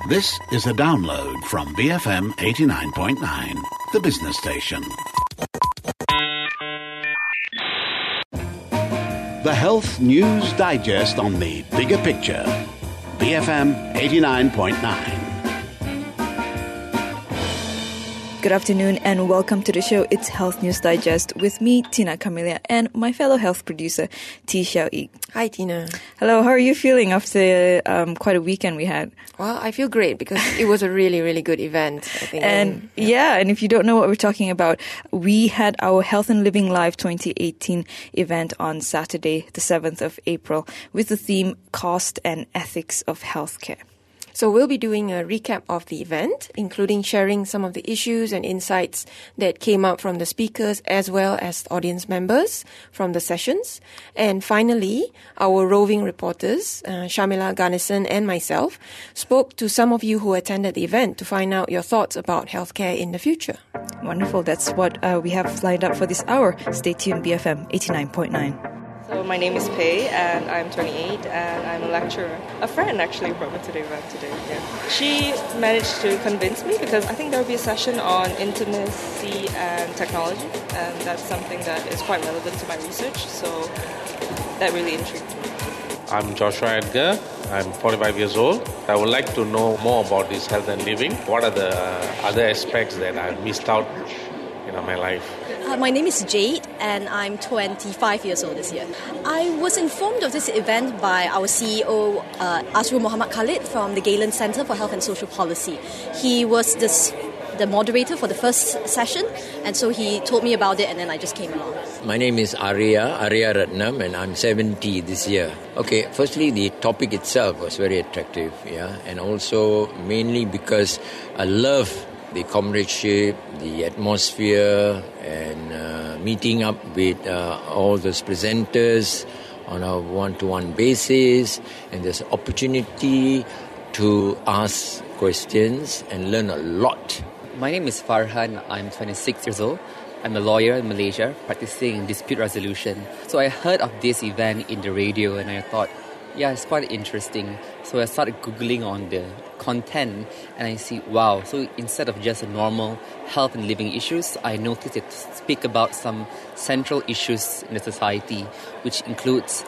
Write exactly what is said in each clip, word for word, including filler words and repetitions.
This is a download from B F M eighty-nine point nine, the business station. The Health News Digest on the Bigger Picture. B F M eighty-nine point nine. Good afternoon and welcome to the show. It's Health News Digest with me, Tina Camelia, and my fellow health producer, T. Xiao Yi. Hi, Tina. Hello, how are you feeling after um, quite a weekend we had? Well, I feel great because it was a really, really good event, I think. And and, yeah. yeah, and if you don't know what we're talking about, we had our Health and Living Live twenty eighteen event on Saturday, the seventh of April, with the theme Cost and Ethics of Healthcare. So we'll be doing a recap of the event, including sharing some of the issues and insights that came up from the speakers as well as audience members from the sessions. And finally, our roving reporters, uh, Shamila Garnison and myself, spoke to some of you who attended the event to find out your thoughts about healthcare in the future. Wonderful. That's what uh, we have lined up for this hour. Stay tuned, B F M eighty-nine point nine. So my name is Pei, and I'm twenty-eight, and I'm a lecturer. A friend actually brought me to the event today. Yeah. She managed to convince me because I think there will be a session on intimacy and technology, and that's something that is quite relevant to my research, so that really intrigued me. I'm Joshua Edgar. I'm forty-five years old. I would like to know more about this health and living. What are the other aspects that I've missed out in my life? Uh, my name is Jade and I'm twenty-five years old this year. I was informed of this event by our C E O, uh, Azrul Muhammad Khalid from the Galen Center for Health and Social Policy. He was this, the moderator for the first session, and so he told me about it and then I just came along. My name is Arya, Arya Ratnam, and I'm seventy this year. Okay, firstly, the topic itself was very attractive, yeah, and also mainly because I love the comradeship, the atmosphere, and uh, meeting up with uh, all those presenters on a one-to-one basis. And there's opportunity to ask questions and learn a lot. My name is Farhan. I'm twenty-six years old. I'm a lawyer in Malaysia practicing dispute resolution. So I heard of this event in the radio and I thought, yeah, it's quite interesting. So I started Googling on the content and I see, wow, so instead of just a normal health and living issues, I noticed it speak about some central issues in the society, which includes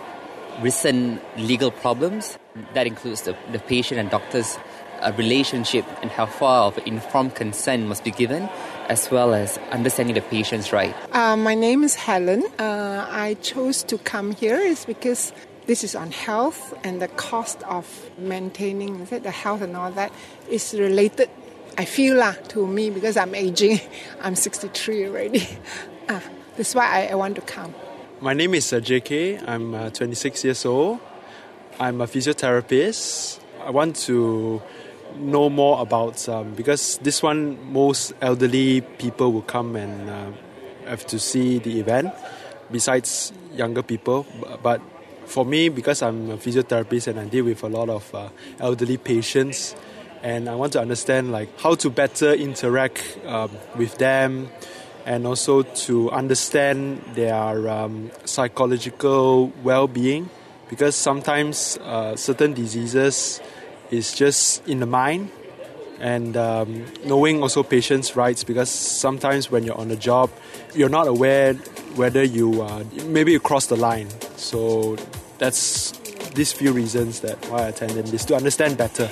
recent legal problems. That includes the, the patient and doctor's uh, relationship and how far of informed consent must be given, as well as understanding the patient's right. Uh, my name is Helen. Uh, I chose to come here is because this is on health and the cost of maintaining is it, the health and all that is related, I feel, lah, to me because I'm aging. I'm sixty-three already. Uh, that's why I, I want to come. My name is uh, J K. I'm uh, twenty-six years old. I'm a physiotherapist. I want to know more about, um, because this one, most elderly people will come and uh, have to see the event, besides younger people. But for me, because I'm a physiotherapist and I deal with a lot of uh, elderly patients, and I want to understand like how to better interact um, with them, and also to understand their um, psychological well-being, because sometimes uh, certain diseases is just in the mind, and um, knowing also patients' rights, because sometimes when you're on a job, you're not aware whether you uh, maybe you cross the line. So that's these few reasons that why I attended this, to understand better,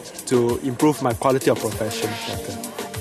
to improve my quality of profession better.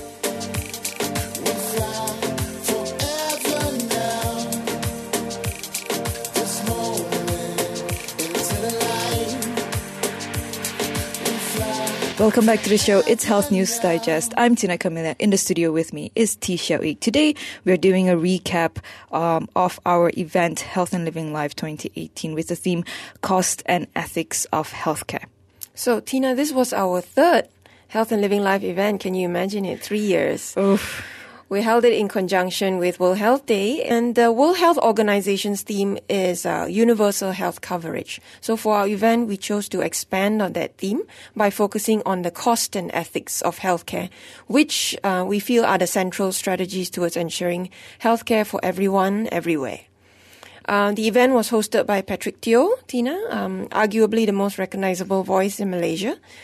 Welcome back to the show. It's Health News Digest. I'm Tina Camilla. In the studio with me is T. Xiao Yi. Today, we're doing a recap um, of our event, Health and Living Live twenty eighteen, with the theme Cost and Ethics of Healthcare. So, Tina, this was our third Health and Living Live event. Can you imagine it? Three years. Oof. We held it in conjunction with World Health Day, and the World Health Organization's theme is uh, universal health coverage. So for our event, we chose to expand on that theme by focusing on the cost and ethics of healthcare, which uh, we feel are the central strategies towards ensuring healthcare for everyone, everywhere. Uh, the event was hosted by Patrick Teo, Tina, um, arguably the most recognizable voice in Malaysia.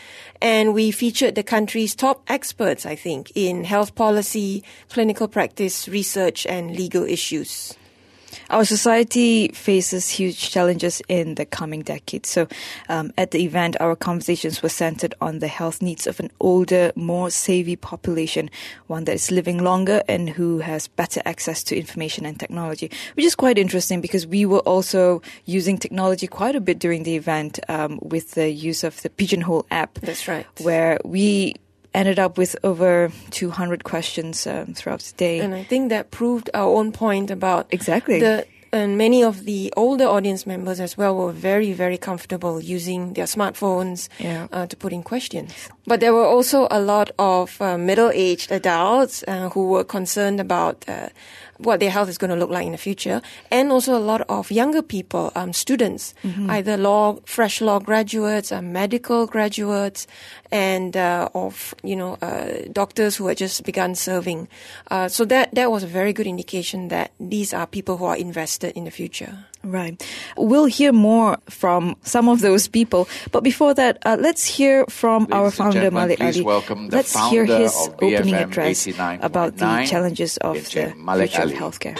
And we featured the country's top experts, I think, in health policy, clinical practice, research, and legal issues. Our society faces huge challenges in the coming decade. So um, at the event, our conversations were centered on the health needs of an older, more savvy population, one that is living longer and who has better access to information and technology, which is quite interesting because we were also using technology quite a bit during the event um, with the use of the Pigeonhole app. That's right. Where we ended up with over two hundred questions um, throughout the day. And I think that proved our own point about exactly the and many of the older audience members as well were very, very comfortable using their smartphones yeah. uh, to put in questions. But there were also a lot of uh, middle-aged adults uh, who were concerned about uh, what their health is going to look like in the future, and also a lot of younger people, um, students, mm-hmm. either law, fresh law graduates, uh, medical graduates, and uh, of you know uh, doctors who had just begun serving. Uh, so that that was a very good indication that these are people who are invested in the future. Right. We'll hear more from some of those people. But before that, uh, let's hear from Ladies our founder, Malik Ali. Welcome the let's hear his of opening address about the challenges of the Malik future Ali. of healthcare.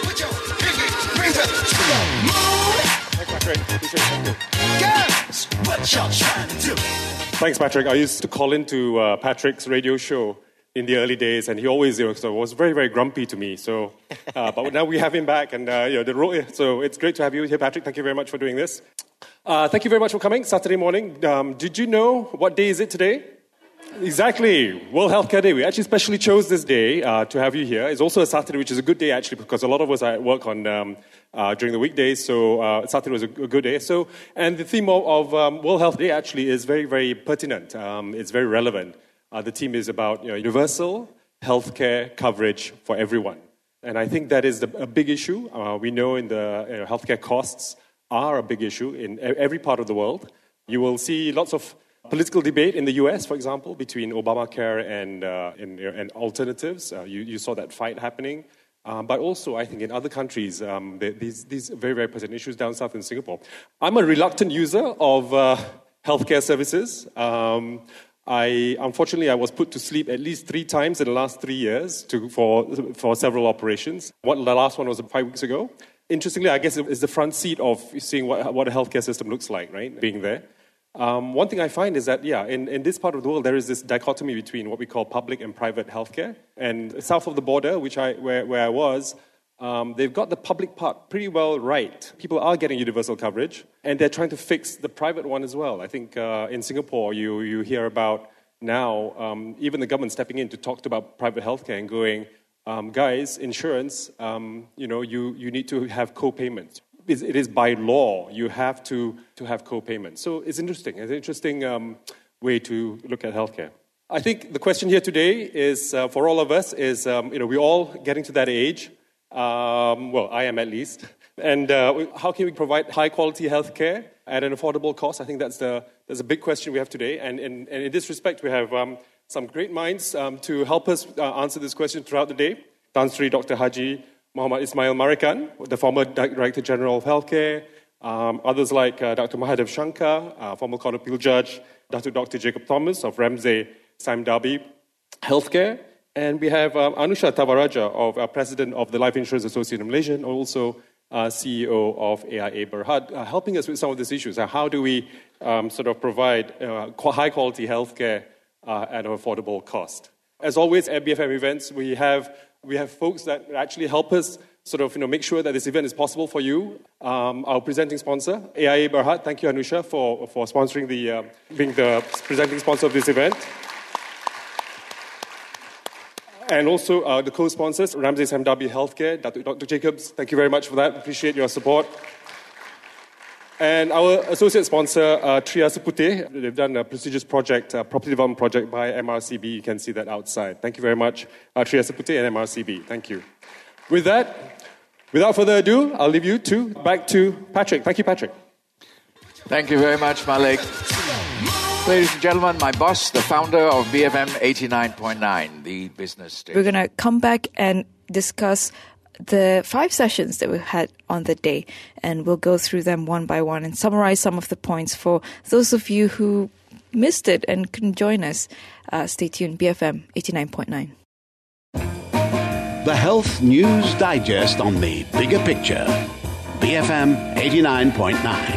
Thanks, Patrick. I used to call into uh, Patrick's radio show in the early days, and he always you know, so was very, very grumpy to me. So, uh, but now we have him back, and uh, you know, the role, so it's great to have you here, Patrick. Thank you very much for doing this. Uh, thank you very much for coming. Saturday morning. Um, did you know what day is it today? Exactly, World Healthcare Day. We actually specially chose this day uh, to have you here. It's also a Saturday, which is a good day actually, because a lot of us are at work on um, uh, during the weekdays. So uh, Saturday was a, a good day. So, and the theme of, of um, World Health Day actually is very, very pertinent. Um, it's very relevant. Uh, the theme is about you know, universal healthcare coverage for everyone. And I think that is the, a big issue. Uh, we know in the you know, healthcare costs are a big issue in every part of the world. You will see lots of political debate in the U S, for example, between Obamacare and, uh, and, and alternatives. Uh, you, you saw that fight happening. Um, but also, I think in other countries, um, these, these very, very present issues down south in Singapore. I'm a reluctant user of uh, healthcare services. Um, I unfortunately I was put to sleep at least three times in the last three years to, for for several operations. What the last one was five weeks ago. Interestingly, I guess it's the front seat of seeing what what a healthcare system looks like, right? Being there. Um, one thing I find is that yeah, in, in this part of the world there is this dichotomy between what we call public and private healthcare. And south of the border, which I where where I was. Um, they've got the public part pretty well right. People are getting universal coverage, and they're trying to fix the private one as well. I think uh, in Singapore, you, you hear about now um, even the government stepping in to talk about private healthcare and going, um, guys, insurance, um, you know, you, you need to have co-payments. It is by law, you have to, to have co-payments. So it's interesting. It's an interesting um, way to look at healthcare. I think the question here today is, uh, for all of us, is, um, you know, we're all getting to that age. Um, well, I am at least. And uh, how can we provide high-quality healthcare at an affordable cost? I think that's the that's a big question we have today. And, and, and in this respect, we have um, some great minds um, to help us uh, answer this question throughout the day. Tan Sri Doctor Haji Muhammad Ismail Marikan, the former Director General of Healthcare. Um, others like uh, Doctor Mahadev Shankar, uh, former Court of Appeal Judge. Doctor Doctor Jacob Thomas of Ramsay Sime Darby Healthcare. And we have um, Anusha Tavaraja, of uh, President of the Life Insurance Association of Malaysia, and also uh, C E O of A I A Berhad, uh, helping us with some of these issues. Uh, how do we um, sort of provide uh, high-quality healthcare uh, at an affordable cost? As always, at B F M events, we have we have folks that actually help us sort of you know make sure that this event is possible for you. Um, our presenting sponsor, A I A Berhad. Thank you, Anusha, for for sponsoring the uh, being the presenting sponsor of this event. And also uh, the co-sponsors, Ramsay Sime Darby Healthcare, Doctor Doctor Jacobs, thank you very much for that. Appreciate your support. And our associate sponsor, uh, Triasa Putih, they've done a prestigious project, a property development project by M R C B. You can see that outside. Thank you very much, uh, Triasa Putih and M R C B. Thank you. With that, without further ado, I'll leave you to back to Patrick. Thank you, Patrick. Thank you very much, Malik. Ladies and gentlemen, my boss, the founder of B F M eighty-nine point nine, the business station. We're going to come back and discuss the five sessions that we had on the day, and we'll go through them one by one and summarize some of the points for those of you who missed it and couldn't join us, uh, stay tuned. B F M eighty-nine point nine. The Health News Digest on the Bigger Picture. B F M eighty-nine point nine.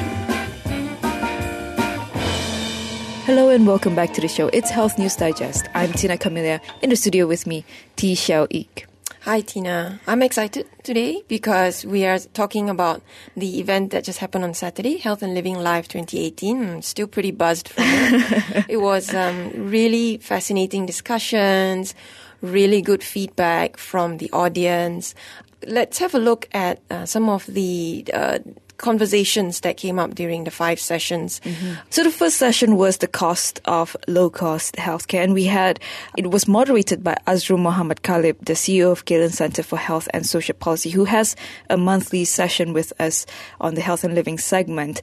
Hello and welcome back to the show. It's Health News Digest. I'm Tina Camilla. In the studio with me, T. Xiao Ik. Hi, Tina. I'm excited today because we are talking about the event that just happened on Saturday, Health and Living Live twenty eighteen. I'm still pretty buzzed from it. It was um, really fascinating discussions, really good feedback from the audience. Let's have a look at uh, some of the uh, conversations that came up during the five sessions. Mm-hmm. So the first session was the cost of low-cost healthcare, and we had, it was moderated by Azrul Mohamad Khalid, the C E O of Galen Center for Health and Social Policy, who has a monthly session with us on the Health and Living segment.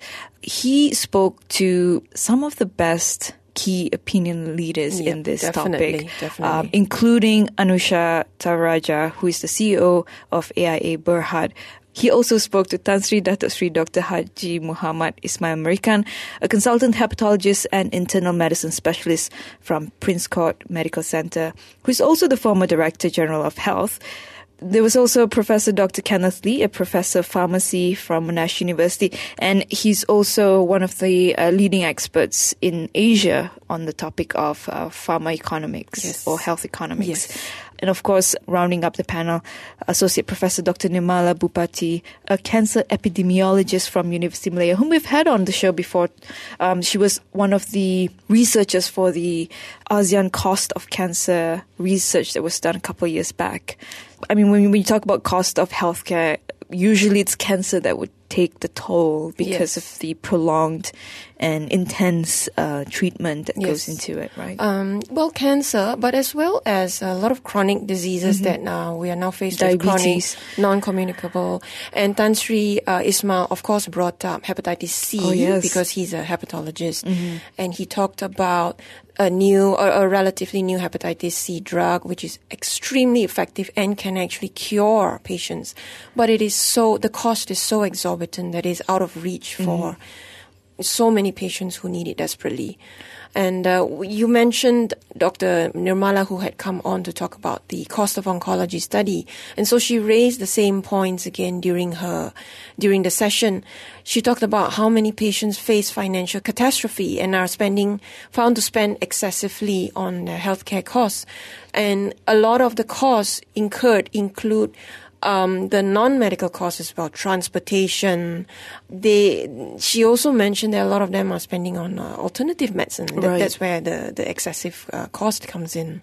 He spoke to some of the best key opinion leaders yep, in this definitely, topic, definitely. Um, including Anusha Tavaraja, who is the C E O of A I A Berhad. He also spoke to Tan Sri Datuk Sri Doctor Haji Muhammad Ismail Merican, a consultant hepatologist and internal medicine specialist from Prince Court Medical Center, who is also the former Director General of Health. There was also Professor Doctor Kenneth Lee, a professor of pharmacy from Monash University, and he's also one of the uh, leading experts in Asia on the topic of uh, pharma economics yes. or health economics. Yes. And of course, rounding up the panel, Associate Professor Doctor Nirmala Bupati, a cancer epidemiologist from University of Malaya, whom we've had on the show before. Um, she was one of the researchers for the ASEAN cost of cancer research that was done a couple of years back. I mean, when we talk about cost of healthcare, usually it's cancer that would take the toll because yes. of the prolonged and intense uh, treatment that yes. goes into it, right? Um, well, cancer, but as well as a lot of chronic diseases mm-hmm. that uh, we are now faced Diabetes. with, chronic, non-communicable. And Tan Sri uh, Ismail, of course, brought up hepatitis C oh, yes. because he's a hepatologist. Mm-hmm. And he talked about a new, or a relatively new hepatitis C drug, which is extremely effective and can actually cure patients. But it is so, the cost is so exorbitant that it's out of reach for mm-hmm. so many patients who need it desperately. And uh, you mentioned Doctor Nirmala, who had come on to talk about the cost of oncology study. And so she raised the same points again during her, during the session. She talked about how many patients face financial catastrophe and are spending, found to spend excessively on their healthcare costs. And a lot of the costs incurred include Um, the non-medical costs as well, transportation. They, she also mentioned that a lot of them are spending on uh, alternative medicine. That, right. That's where the, the excessive uh, cost comes in.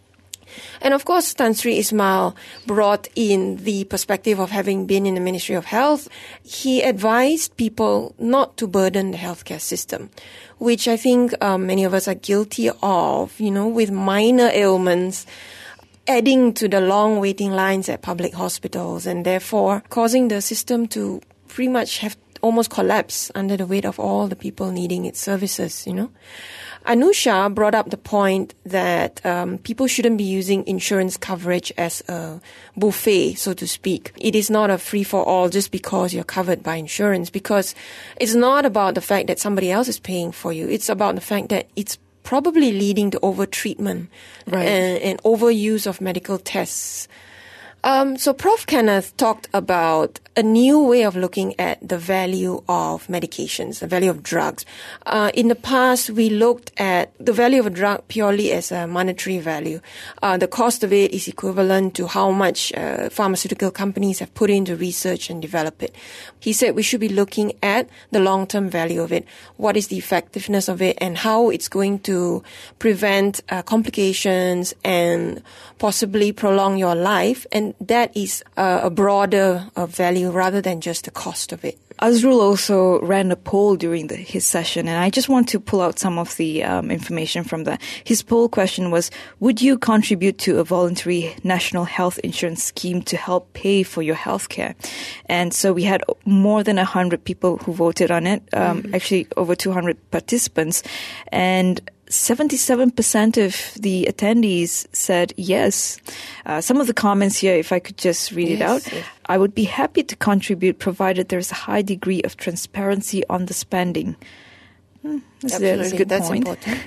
And of course, Tan Sri Ismail brought in the perspective of having been in the Ministry of Health. He advised people not to burden the healthcare system, which I think um, many of us are guilty of, you know, with minor ailments, adding to the long waiting lines at public hospitals and therefore causing the system to pretty much have almost collapse under the weight of all the people needing its services, you know. Anusha brought up the point that um, people shouldn't be using insurance coverage as a buffet, so to speak. It is not a free-for-all just because you're covered by insurance, because it's not about the fact that somebody else is paying for you. It's about the fact that it's probably leading to over-treatment right. and, and overuse of medical tests. Um, so Professor Kenneth talked about a new way of looking at the value of medications, the value of drugs. Uh, in the past, we looked at the value of a drug purely as a monetary value. Uh, the cost of it is equivalent to how much uh, pharmaceutical companies have put into research and develop it. He said we should be looking at the long-term value of it. What is the effectiveness of it and how it's going to prevent uh, complications and possibly prolong your life. And that is uh, a broader uh, value rather than just the cost of it. Azrul also ran a poll during the, his session, and I just want to pull out some of the um, information from that. His poll question was, would you contribute to a voluntary national health insurance scheme to help pay for your health care? And so we had more than one hundred people who voted on it, um, mm-hmm. actually over two hundred participants, and seventy-seven percent of the attendees said yes. Uh, some of the comments here, if I could just read yes, it out. Yes. I would be happy to contribute provided there's a high degree of transparency on the spending. Hmm, that's, Absolutely, that's a good that's point. important.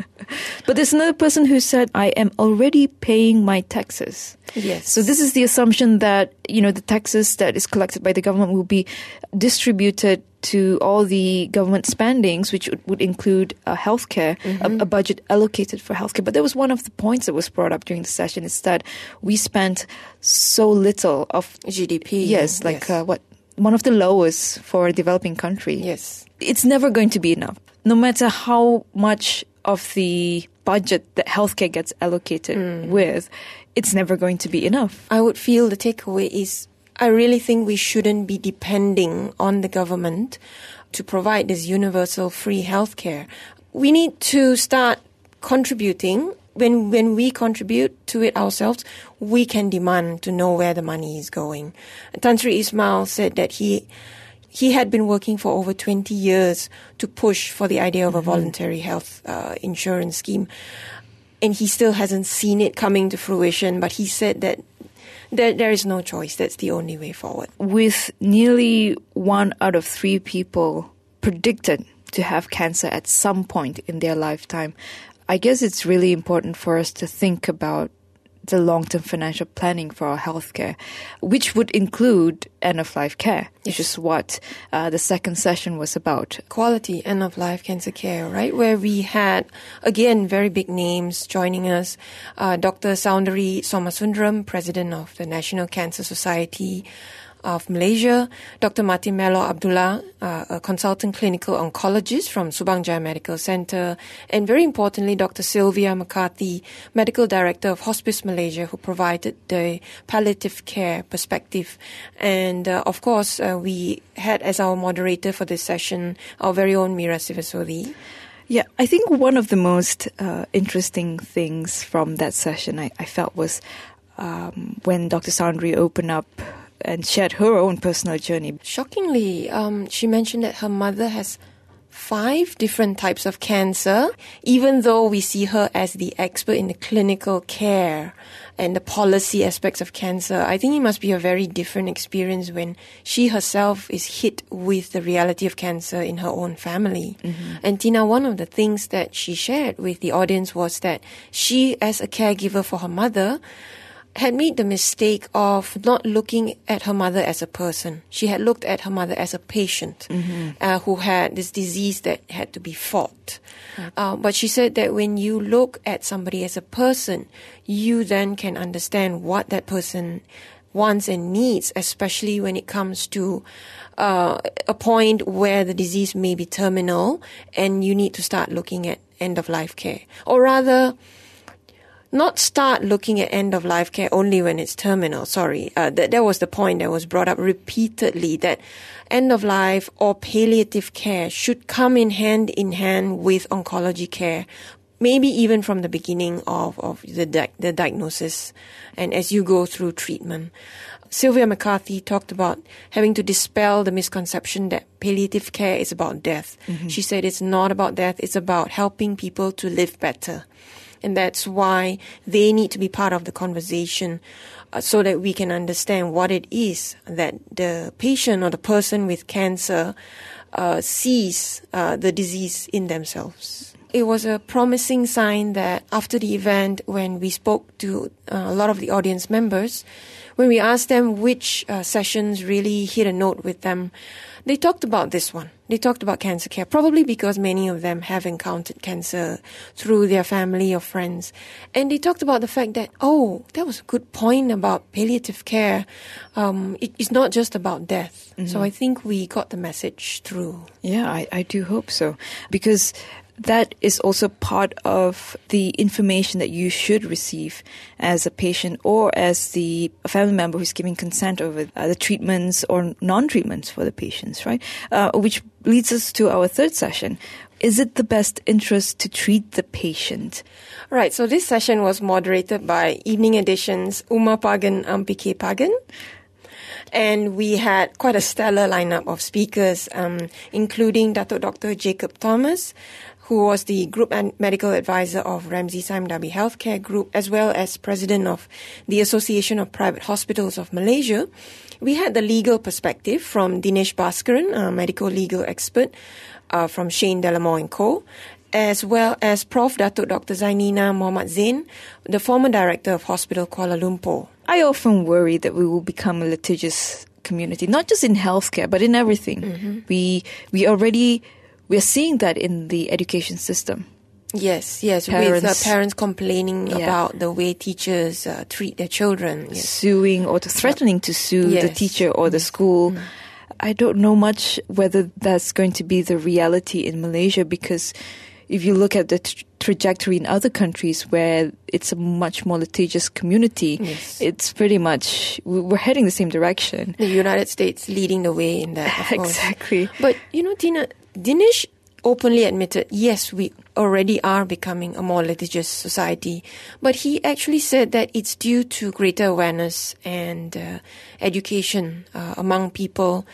But there's another person who said, I am already paying my taxes. Yes. So this is the assumption that, you know, the taxes that is collected by the government will be distributed to all the government spendings, which would, would include uh, healthcare, Mm-hmm. a, a budget allocated for healthcare. But there was one of the points that was brought up during the session is that we spent so little of G D P. Yes, like yes. Uh, what one of the lowest for a developing country. Yes. It's never going to be enough, no matter how much of the budget that healthcare gets allocated Mm. with. It's never going to be enough. I would feel the takeaway is I really think we shouldn't be depending on the government to provide this universal free healthcare. We need to start contributing. When when we contribute to it ourselves, we can demand to know where the money is going. Tan Sri Ismail said that he he had been working for over twenty years to push for the idea of a voluntary health uh, insurance scheme. And he still hasn't seen it coming to fruition, but he said that there, there is no choice. That's the only way forward. With nearly one out of three people predicted to have cancer at some point in their lifetime, I guess it's really important for us to think about the long-term financial planning for our healthcare, which would include end-of-life care, which is what uh, the second session was about. Quality end-of-life cancer care, right? Where we had, again, very big names joining us. Uh, Doctor Soundari Somasundaram, President of the National Cancer Society of Malaysia, Doctor Martin Melo Abdullah, uh, a consultant clinical oncologist from Subang Jaya Medical Center, and very importantly, Doctor Sylvia McCarthy, Medical Director of Hospice Malaysia, who provided the palliative care perspective. And uh, of course, uh, we had as our moderator for this session our very own Mira Sivasodi. Yeah, I think one of the most uh, interesting things from that session I, I felt was um, when Doctor Soundari opened up and shared her own personal journey. Shockingly, um, she mentioned that her mother has five different types of cancer, even though we see her as the expert in the clinical care and the policy aspects of cancer. I think it must be a very different experience when she herself is hit with the reality of cancer in her own family. Mm-hmm. And Tina, one of the things that she shared with the audience was that she, as a caregiver for her mother, had made the mistake of not looking at her mother as a person. She had looked at her mother as a patient mm-hmm. uh, who had this disease that had to be fought. Right. Uh, but she said that when you look at somebody as a person, you then can understand what that person wants and needs, especially when it comes to uh, a point where the disease may be terminal and you need to start looking at end-of-life care. Or rather, not start looking at end-of-life care only when it's terminal. Sorry, uh, that, that was the point that was brought up repeatedly, that end-of-life or palliative care should come in hand in hand with oncology care, maybe even from the beginning of, of the, di- the diagnosis and as you go through treatment. Sylvia McCarthy talked about having to dispel the misconception that palliative care is about death. Mm-hmm. She said it's not about death, it's about helping people to live better. And that's why they need to be part of the conversation uh, so that we can understand what it is that the patient or the person with cancer uh, sees uh, the disease in themselves. It was a promising sign that after the event, when we spoke to uh, a lot of the audience members, when we asked them which uh, sessions really hit a note with them, they talked about this one. They talked about cancer care, probably because many of them have encountered cancer through their family or friends. And they talked about the fact that, oh, that was a good point about palliative care. Um, it, it's not just about death. Mm-hmm. So I think we got the message through. Yeah, I, I do hope so. Because that is also part of the information that you should receive as a patient or as the family member who's giving consent over uh, the treatments or non-treatments for the patients, right? Uh, which leads us to our third session. Is it the best interest to treat the patient? Right, so this session was moderated by Evening Edition's Uma Pagan Ampike Pagan. And we had quite a stellar lineup of speakers, um, including Dato Doctor Jacob Thomas, who was the Group Medical Advisor of Ramsay Sime Darby Healthcare Group, as well as President of the Association of Private Hospitals of Malaysia. We had the legal perspective from Dinesh Bhaskaran, a medical legal expert, uh, from Shane Delamore and Co., as well as Professor Datuk Doctor Zainina Mohamed Zain, the former director of Hospital Kuala Lumpur. I often worry that we will become a litigious community, not just in healthcare, but in everything. Mm-hmm. We we already, we are seeing that in the education system. Yes, yes, parents, with uh, parents complaining yeah. about the way teachers uh, treat their children. Yes. Suing or to threatening to sue yes. the teacher or the school. Mm. I don't know much whether that's going to be the reality in Malaysia, because if you look at the tra- trajectory in other countries where it's a much more litigious community, yes. it's pretty much, we're heading the same direction. The United States leading the way in that, of course. Exactly. But, you know, Tina, Dinesh openly admitted, yes, we already are becoming a more litigious society. But he actually said that it's due to greater awareness and uh, education uh, among people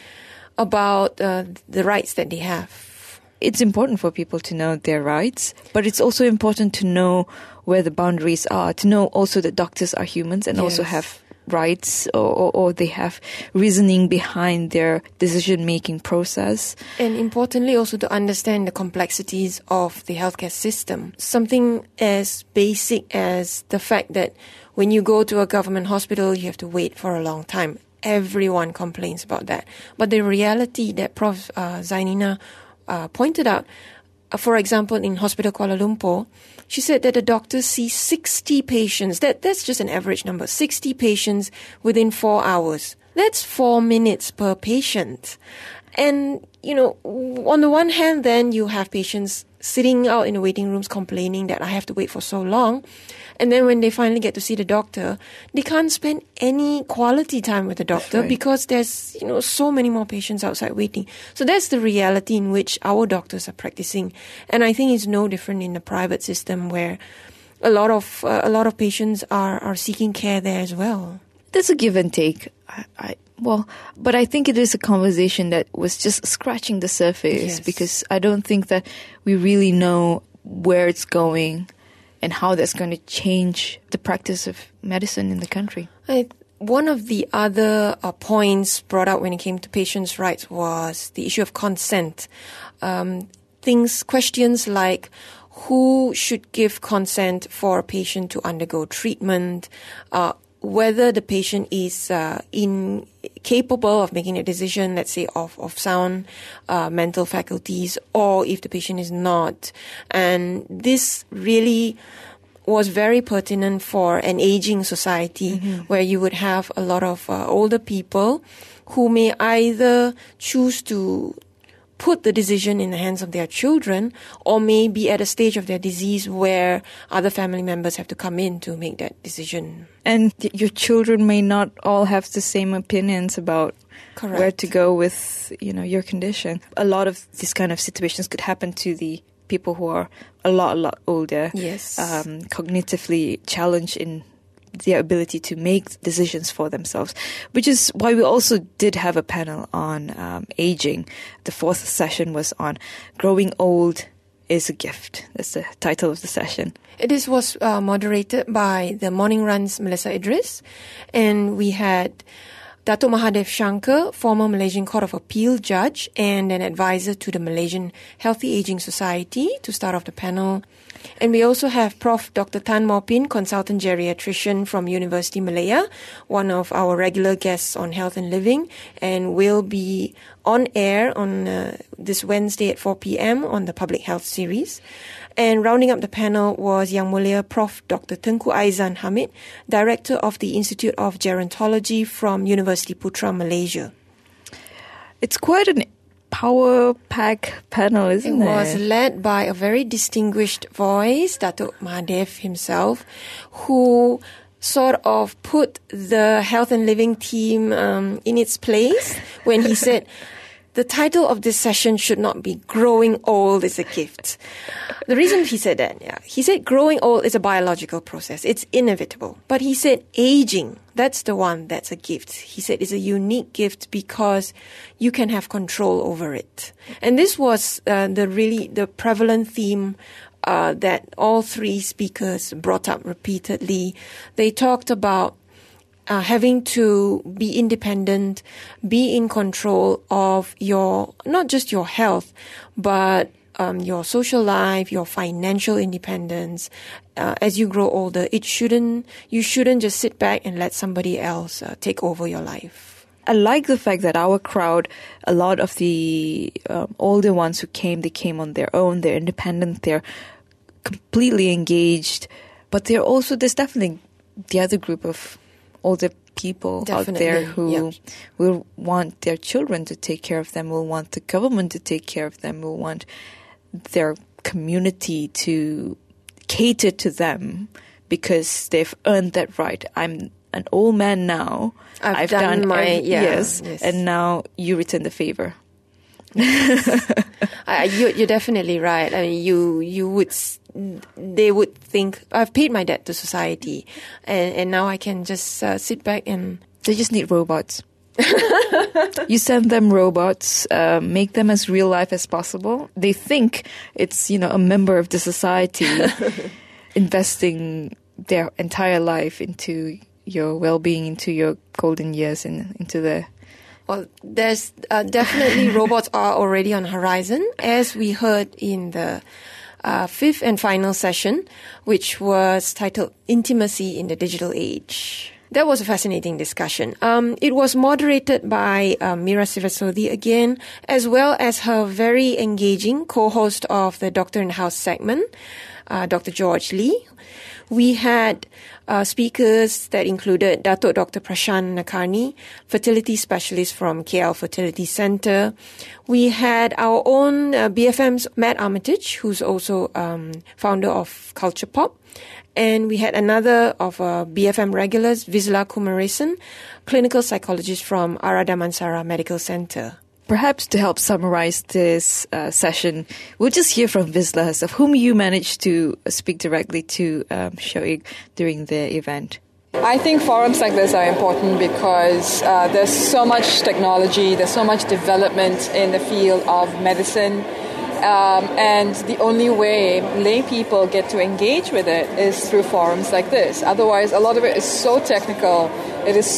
about uh, the rights that they have. It's important for people to know their rights, but it's also important to know where the boundaries are, to know also that doctors are humans and yes. also have rights, or, or, or they have reasoning behind their decision-making process. And importantly, also to understand the complexities of the healthcare system. Something as basic as the fact that when you go to a government hospital, you have to wait for a long time. Everyone complains about that. But the reality that Professor Uh, Zainina Uh, pointed out, uh, for example, in Hospital Kuala Lumpur, she said that the doctor sees sixty patients. That That's just an average number. sixty patients within four hours. That's four minutes per patient. And, you know, on the one hand, then you have patients sitting out in the waiting rooms complaining that I have to wait for so long. And then when they finally get to see the doctor, they can't spend any quality time with the doctor right. because there's, you know, so many more patients outside waiting. So that's the reality in which our doctors are practicing. And I think it's no different in the private system, where a lot of uh, a lot of patients are, are seeking care there as well. There's a give and take. I, I Well, but I think it is a conversation that was just scratching the surface yes. because I don't think that we really know where it's going and how that's going to change the practice of medicine in the country. I, one of the other uh, points brought out when it came to patients' rights was the issue of consent. Um, things, questions like who should give consent for a patient to undergo treatment, uh, whether the patient is uh, incapable of making a decision, let's say, of, of sound uh, mental faculties, or if the patient is not. And this really was very pertinent for an aging society mm-hmm. where you would have a lot of uh, older people who may either choose to put the decision in the hands of their children, or may be at a stage of their disease where other family members have to come in to make that decision. And your children may not all have the same opinions about Correct. Where to go with, you know, your condition. A lot of these kind of situations could happen to the people who are a lot, a lot older, yes, um, cognitively challenged in their ability to make decisions for themselves, which is why we also did have a panel on um, aging. The fourth session was on Growing Old is a Gift. That's the title of the session. This was uh, moderated by the Morning Run's Melissa Idris, and we had Dato' Mahadev Shankar, former Malaysian Court of Appeal judge and an advisor to the Malaysian Healthy Aging Society, to start off the panel. And we also have Professor Doctor Tan Maupin, consultant geriatrician from University Malaya, one of our regular guests on Health and Living, and will be on air on uh, this Wednesday at four p.m. on the Public Health series. And rounding up the panel was Yang Mulia Professor Doctor Tengku Aizan Hamid, Director of the Institute of Gerontology from University Putra, Malaysia. It's quite an power-packed panel, isn't it? It was led by a very distinguished voice, Dato' Mahadev himself, who sort of put the Health and Living team um, in its place when he said, the title of this session should not be Growing Old is a Gift. The reason he said that, yeah, he said growing old is a biological process. It's inevitable. But he said aging, that's the one that's a gift. He said it's a unique gift because you can have control over it. And this was uh, the really, the prevalent theme uh, that all three speakers brought up repeatedly. They talked about uh, having to be independent, be in control of your, not just your health, but um, your social life, your financial independence. Uh, as you grow older, it shouldn't, you shouldn't just sit back and let somebody else uh, take over your life. I like the fact that our crowd, a lot of the um, older ones who came, they came on their own, they're independent, they're completely engaged, but they're also, there's definitely the other group of older people Definitely, out there who yeah. will want their children to take care of them, will want the government to take care of them, will want their community to cater to them because they've earned that right. I'm an old man now. I've, I've done, done my, every, yeah, yes, yes, and now you return the favor. I, you, you're definitely right. I mean, you you would, they would think I've paid my debt to society, and, and now I can just uh, sit back and. They just need robots. You send them robots, uh, make them as real life as possible. They think it's, you know, a member of the society, investing their entire life into your well-being, into your golden years, and into the. Well, there's uh, definitely robots are already on the horizon, as we heard in the uh, fifth and final session, which was titled Intimacy in the Digital Age. That was a fascinating discussion. Um, it was moderated by uh, Mira Sivasodi again, as well as her very engaging co-host of the Doctor in the House segment, uh, Doctor George Lee. We had uh, speakers that included Datuk Doctor Prashant Nakarni, fertility specialist from K L Fertility Centre. We had our own uh, B F M's Matt Armitage, who's also um, founder of Culture Pop. And we had another of uh, B F M regulars, Vizla Kumaresan, clinical psychologist from Arada Mansara Medical Centre. Perhaps to help summarize this uh, session, we'll just hear from Vizla herself, whom you managed to speak directly to, um, Shoaib, during the event. I think forums like this are important because uh, there's so much technology, there's so much development in the field of medicine. Um, and the only way lay people get to engage with it is through forums like this. Otherwise, a lot of it is so technical. It is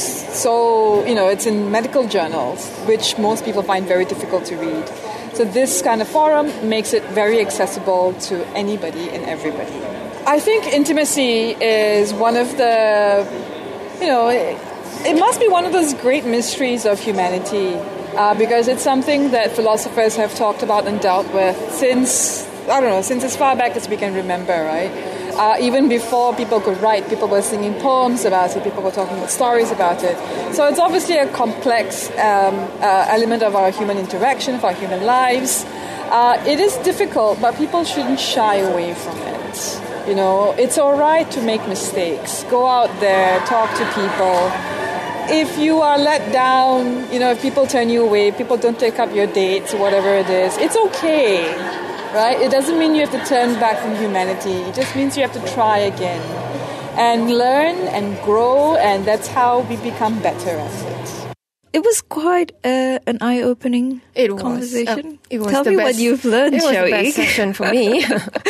so, you know, it's in medical journals, which most people find very difficult to read. So this kind of forum makes it very accessible to anybody and everybody. I think intimacy is one of the, you know, it, it must be one of those great mysteries of humanity. Uh, because it's something that philosophers have talked about and dealt with since, I don't know, since as far back as we can remember, right? Uh, even before people could write, people were singing poems about it, people were talking about stories about it. So it's obviously a complex um, uh, element of our human interaction, of our human lives. Uh, it is difficult, but people shouldn't shy away from it. You know, it's all right to make mistakes. Go out there, talk to people. If you are let down, you know, if people turn you away, people don't take up your dates, whatever it is, it's okay, right? It doesn't mean you have to turn back from humanity. It just means you have to try again and learn and grow, and that's how we become better at it. It was quite uh, an eye-opening it was, conversation. Uh, it was Tell the me best, what you've learned, It was Shoaib. the best session for me.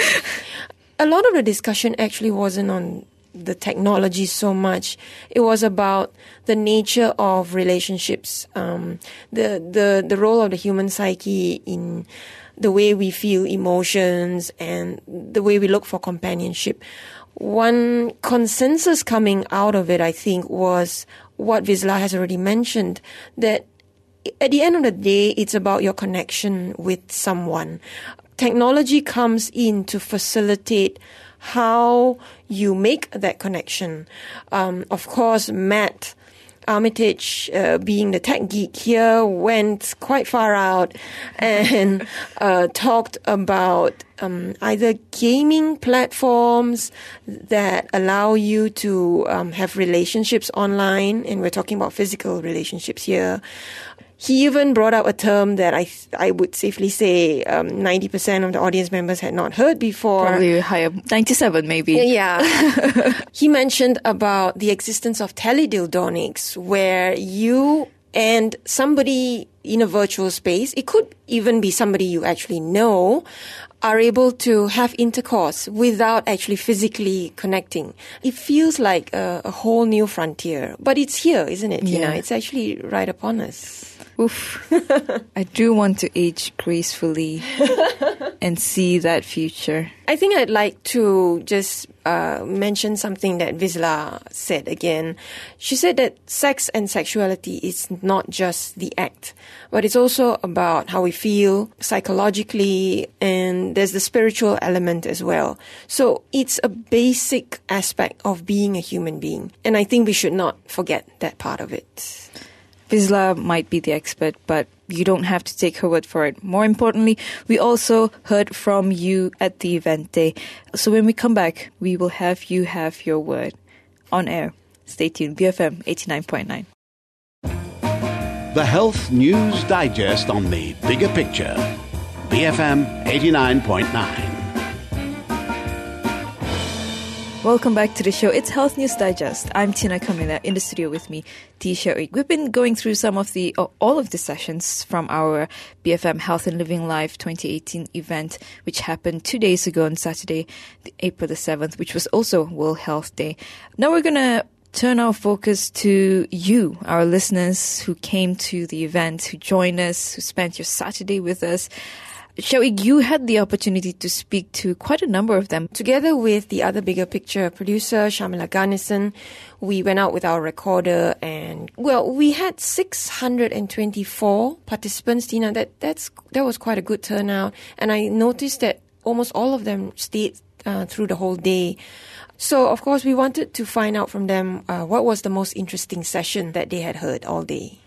A lot of the discussion actually wasn't on the technology so much. It was about the nature of relationships, um, the, the, the role of the human psyche in the way we feel emotions and the way we look for companionship. One consensus coming out of it, I think, was what Vizla has already mentioned, that at the end of the day, it's about your connection with someone. Technology comes in to facilitate how you make that connection. Um, of course, Matt Armitage, uh, being the tech geek here, went quite far out and uh, talked about um, either gaming platforms that allow you to um, have relationships online, and we're talking about physical relationships here. He even brought up a term that I th- I would safely say um, ninety percent of the audience members had not heard before. Probably higher, ninety-seven maybe. Yeah. He mentioned about the existence of teledildonics, where you and somebody in a virtual space, it could even be somebody you actually know, are able to have intercourse without actually physically connecting. It feels like a, a whole new frontier. But it's here, isn't it, Tina? Yeah. It's actually right upon us. Oof. I do want to age gracefully and see that future. I think I'd like to just uh, mention something that Vizla said again. She said that sex and sexuality is not just the act, but it's also about how we feel psychologically, and there's the spiritual element as well. So it's a basic aspect of being a human being, and I think we should not forget that part of it. Vizla might be the expert, but you don't have to take her word for it. More importantly, we also heard from you at the event day. So when we come back, we will have you have your word on air. Stay tuned. B F M eighty-nine point nine. The Health News Digest on the Bigger Picture. B F M eighty-nine point nine. Welcome back to the show. It's Health News Digest. I'm Tina Camilla. In the studio with me, T. Shoik. We've been going through some of the, uh, all of the sessions from our B F M Health and Living Live twenty eighteen event, which happened two days ago on Saturday, April the seventh, which was also World Health Day. Now we're going to turn our focus to you, our listeners who came to the event, who joined us, who spent your Saturday with us. Shoik, you had the opportunity to speak to quite a number of them. Together with the other Bigger Picture producer, Shamila Garnison, we went out with our recorder and, well, we had six hundred twenty-four participants, Tina. That, that's, that was quite a good turnout. And I noticed that almost all of them stayed uh, through the whole day. So, of course, we wanted to find out from them uh, what was the most interesting session that they had heard all day.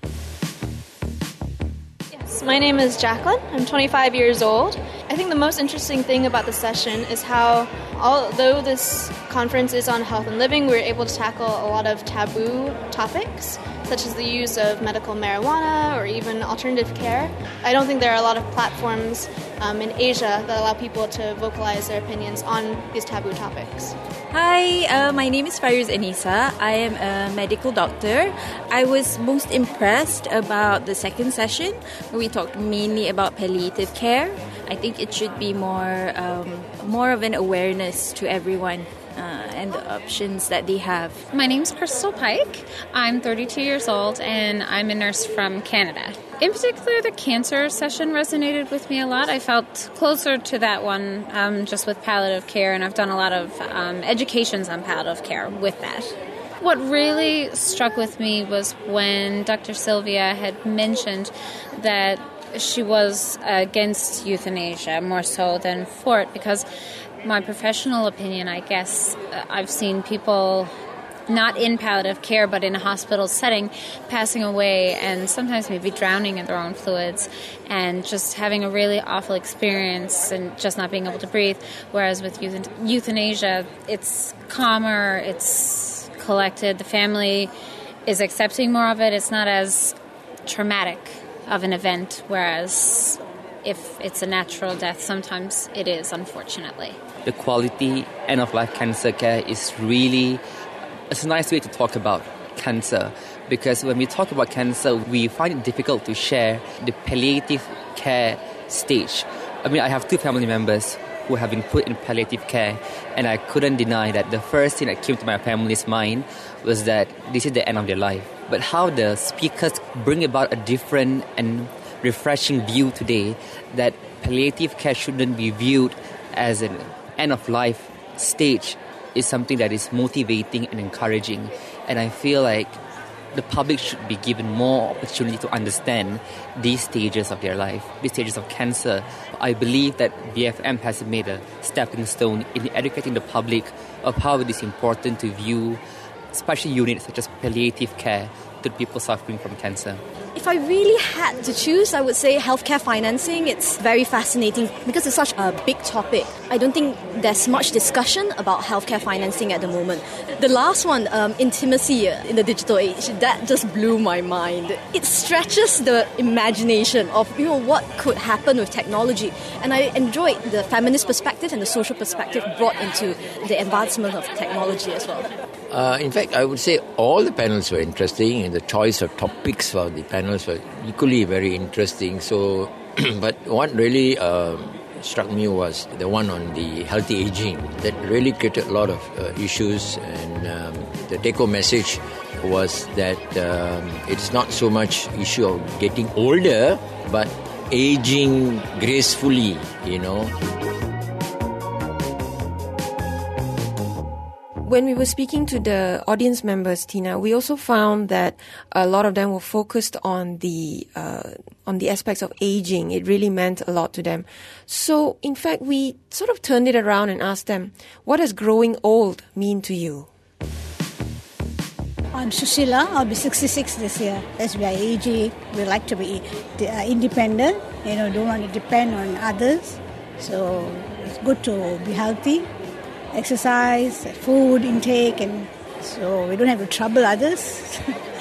My name is Jacqueline. I'm twenty-five years old. I think the most interesting thing about the session is how, although this conference is on health and living, we were able to tackle a lot of taboo topics, such as the use of medical marijuana or even alternative care. I don't think there are a lot of platforms um, in Asia that allow people to vocalize their opinions on these taboo topics. Hi, uh, my name is Fairuz Anissa. I am a medical doctor. I was most impressed about the second session, where we talked mainly about palliative care. I think it should be more, um, more of an awareness to everyone. Uh, and the options that they have. My name's Crystal Pike. I'm thirty-two years old and I'm a nurse from Canada. In particular, the cancer session resonated with me a lot. I felt closer to that one um, just with palliative care, and I've done a lot of um, educations on palliative care with that. What really struck with me was when Doctor Sylvia had mentioned that she was against euthanasia more so than for it, because my professional opinion, I guess, uh, I've seen people not in palliative care but in a hospital setting passing away and sometimes maybe drowning in their own fluids and just having a really awful experience and just not being able to breathe. Whereas with euth- euthanasia, it's calmer, it's collected, the family is accepting more of it, it's not as traumatic of an event, whereas if it's a natural death, sometimes it is, unfortunately. The quality end-of-life cancer care is really, it's a nice way to talk about cancer, because when we talk about cancer, we find it difficult to share the palliative care stage. I mean, I have two family members who have been put in palliative care, and I couldn't deny that the first thing that came to my family's mind was that this is the end of their life. But how the speakers bring about a different and refreshing view today that palliative care shouldn't be viewed as an end-of-life stage is something that is motivating and encouraging. And I feel like the public should be given more opportunity to understand these stages of their life, these stages of cancer. I believe that B F M has made a stepping stone in educating the public of how it is important to view special units such as palliative care to people suffering from cancer. If I really had to choose, I would say healthcare financing. It's very fascinating because it's such a big topic. I don't think there's much discussion about healthcare financing at the moment. The last one, um, intimacy in the digital age, that just blew my mind. It stretches the imagination of, you know, what could happen with technology. And I enjoyed the feminist perspective and the social perspective brought into the advancement of technology as well. Uh, in fact, I would say all the panels were interesting, and the choice of topics for the panels were equally very interesting. So, but what really uh, struck me was the one on the healthy aging. That really created a lot of uh, issues, and um, the take-home message was that um, it's not so much issue of getting older, but aging gracefully, you know. When we were speaking to the audience members, Tina, we also found that a lot of them were focused on the uh, on the aspects of aging. It really meant a lot to them. So, in fact, we sort of turned it around and asked them, what does growing old mean to you? I'm Susila. I'll be sixty-six this year. As we are aging, we like to be uh, independent. You know, don't want to depend on others. So it's good to be healthy. Exercise, food intake, and so we don't have to trouble others.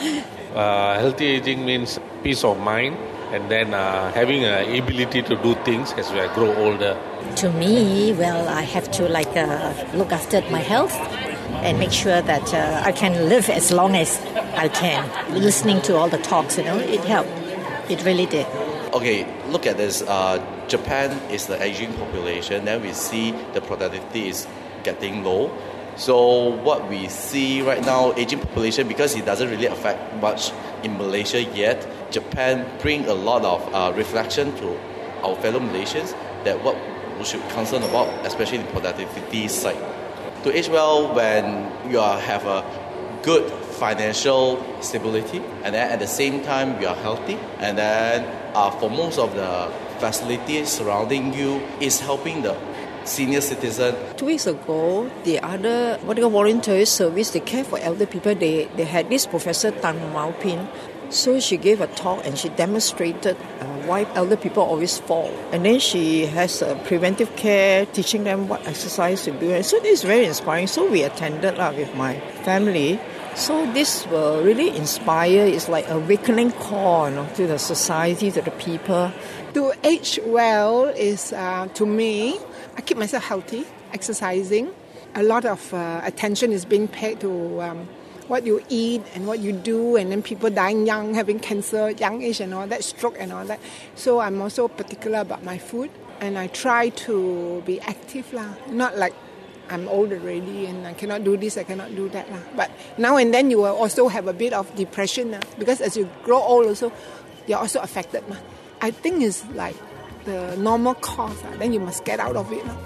uh, healthy aging means peace of mind, and then uh, having an ability to do things as we grow older. To me, well, I have to like uh, look after my health and make sure that uh, I can live as long as I can. Listening to all the talks, you know, it helped. It really did. Okay, look at this. Uh, Japan is the aging population. Then we see the productivity is getting low. So what we see right now, aging population, because it doesn't really affect much in Malaysia yet, Japan bring a lot of uh, reflection to our fellow Malaysians that what we should concern about, especially the productivity side. To age well when you are, have a good financial stability, and then at the same time you are healthy, and then uh, for most of the facilities surrounding you is helping the senior citizen. Two weeks ago, the other what they call voluntary service, they care for elder people. They they had this Professor Tan Mao Pin. So she gave a talk and she demonstrated uh, why elder people always fall. And then she has uh, preventive care, teaching them what exercise to do. And so this is very inspiring. So we attended uh, with my family. So this will really inspire. It's like a awakening call, you know, to the society, to the people. To age well is, uh, to me, I keep myself healthy, exercising. A lot of uh, attention is being paid to um, what you eat and what you do, and then people dying young, having cancer, young age and all that, stroke and all that. So I'm also particular about my food, and I try to be active, lah. Not like I'm old already and I cannot do this, I cannot do that, lah. But now and then you will also have a bit of depression, lah, because as you grow old also, you're also affected, lah. I think it's like the normal cause, uh, then you must get out of it. Uh.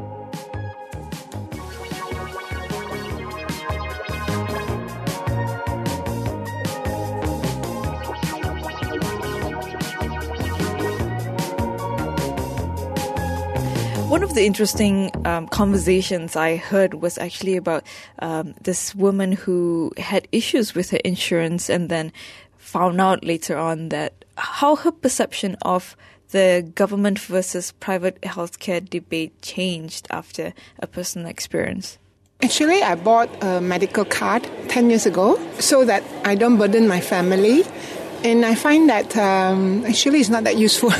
One of the interesting um, conversations I heard was actually about um, this woman who had issues with her insurance and then found out later on that how her perception of the government versus private healthcare debate changed after a personal experience. Actually, I bought a medical card ten years ago so that I don't burden my family. And I find that um, actually it's not that useful.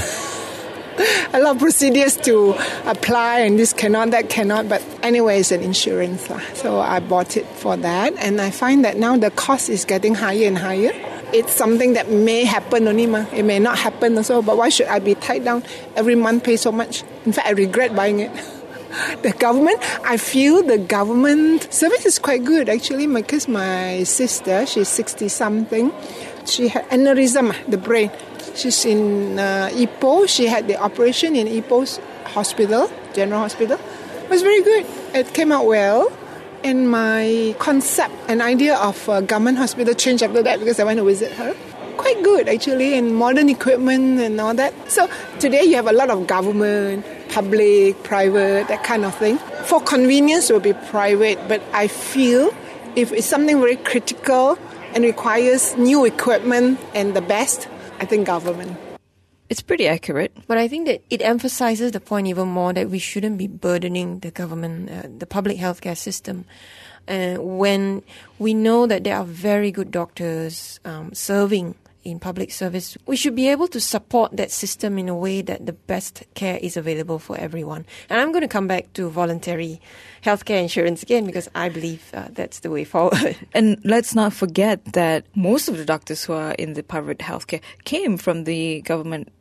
A lot of procedures to apply, and this cannot, that cannot. But anyway, it's an insurance. So I bought it for that. And I find that now the cost is getting higher and higher. It's something that may happen only, ma. It may not happen also, but why should I be tied down every month, pay so much? In fact, I regret buying it. The government, I feel the government service is quite good, actually, because my sister, she's sixty-something, she had aneurysm, the brain. She's in uh, Ipoh. She had the operation in Ipoh's hospital, General Hospital. It was very good. It came out well. And my concept and idea of a government hospital changed after that because I went to visit her. Quite good, actually, and modern equipment and all that. So today you have a lot of government, public, private, that kind of thing. For convenience, it will be private. But I feel if it's something very critical and requires new equipment and the best, I think government. It's pretty accurate. But I think that it emphasizes the point even more that we shouldn't be burdening the government, uh, the public healthcare system. Uh, when we know that there are very good doctors um, serving in public service, we should be able to support that system in a way that the best care is available for everyone. And I'm going to come back to voluntary healthcare insurance again because I believe uh, that's the way forward. And let's not forget that most of the doctors who are in the private healthcare came from the government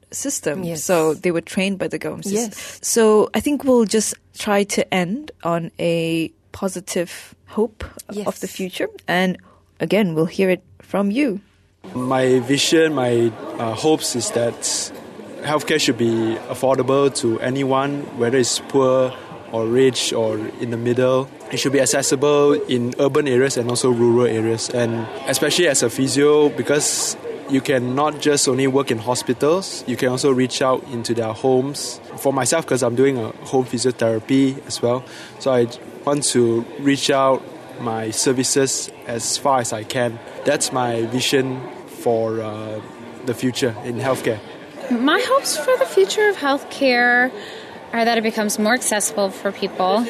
system. Yes. So they were trained by the government system. Yes. So I think we'll just try to end on a positive hope Yes. of the future. And again, we'll hear it from you. My vision, my uh, hopes is that healthcare should be affordable to anyone, whether it's poor or rich or in the middle. It should be accessible in urban areas and also rural areas. And especially as a physio, because you can not just only work in hospitals, you can also reach out into their homes. For myself, because I'm doing a home physiotherapy as well, so I want to reach out my services as far as I can. That's my vision for uh, the future in healthcare. My hopes for the future of healthcare are that it becomes more accessible for people,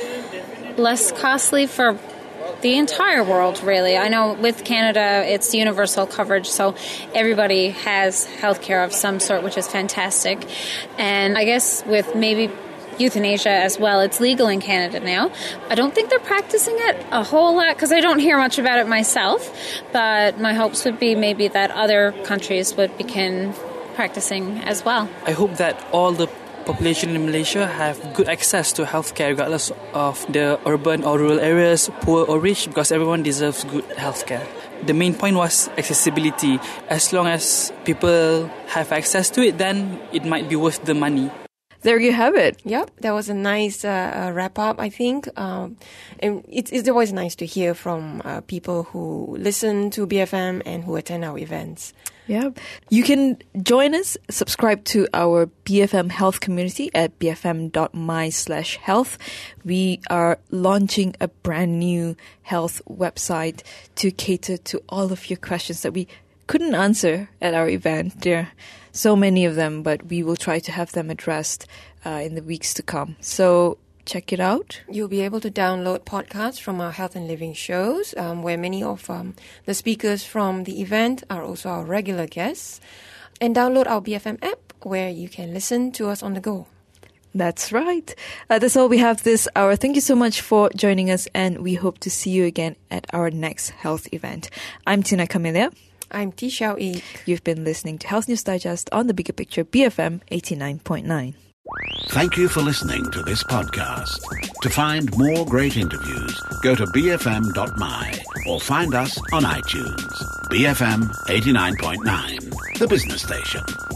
less costly for the entire world, really. I know with Canada, it's universal coverage, so everybody has healthcare of some sort, which is fantastic. And I guess with maybe euthanasia as well, it's legal in Canada now. I don't think they're practicing it a whole lot because I don't hear much about it myself, but my hopes would be maybe that other countries would begin practicing as well. I hope that all the population in Malaysia have good access to healthcare regardless of the urban or rural areas, poor or rich, because everyone deserves good healthcare. The main point was accessibility. As long as people have access to it, then it might be worth the money. There you have it. Yep, that was a nice uh, wrap up, I think. Um, and it's, it's always nice to hear from uh, people who listen to B F M and who attend our events. Yeah. You can join us, subscribe to our B F M health community at b f m dot m y slash health. We are launching a brand new health website to cater to all of your questions that we couldn't answer at our event. There are so many of them, but we will try to have them addressed uh, in the weeks to come. So check it out. You'll be able to download podcasts from our Health and Living shows, um, where many of um, the speakers from the event are also our regular guests. And download our B F M app, where you can listen to us on the go. That's right. Uh, that's all we have this hour. Thank you so much for joining us, and we hope to see you again at our next health event. I'm Tina Camelia. I'm T. Xiao Ik. You've been listening to Health News Digest on the Bigger Picture, B F M eighty-nine point nine. Thank you for listening to this podcast. To find more great interviews, go to b f m dot m y or find us on iTunes. B F M eighty-nine point nine, the business station.